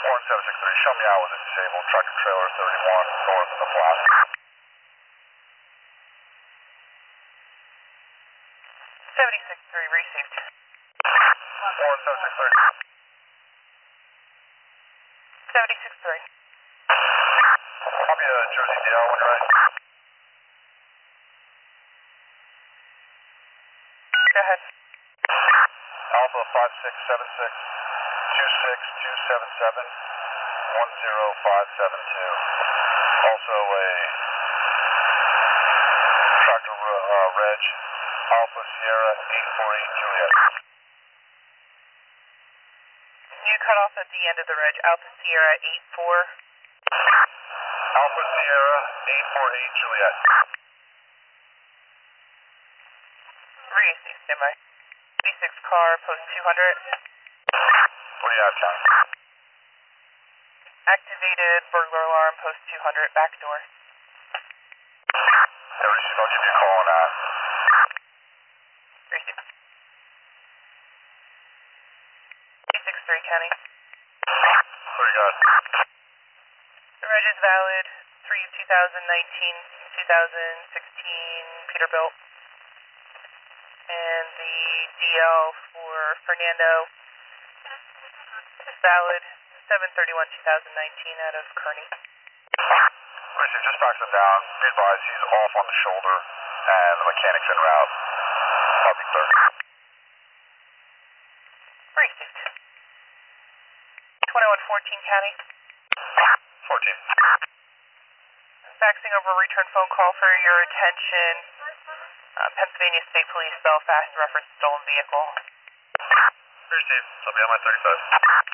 763, show me out with a disabled tractor trailer 31 north of the flat. 76-3 received. 763. 76-3. Copy Jersey DL when you're ready. Go ahead. Alpha 5676 26277 10572. Also a tractor reg Alpha Sierra 848 Juliet. You cut off at the end of the reg, Alpha Sierra 84. Alpha Sierra 848 Juliet. 3AC, standby. 86 car, post 200. What do you have, County? Activated burglar alarm, post 200, back door. Yeah, receive, I'll give you a call on that. Receive. 86-3, County. What do you got? The reg is valid, 3/2019, 2016 Peterbilt. And the DL for Fernando is valid, 7/31/2019 out of Kearney. Receive, just backs him down. Be advised he's off on the shoulder and the mechanic's en route. Copy, clear. Received. 2114 County. 14. Faxing over a return phone call for your attention. Pennsylvania State Police, Belfast, reference stolen vehicle. Receive, I'll be on my 35.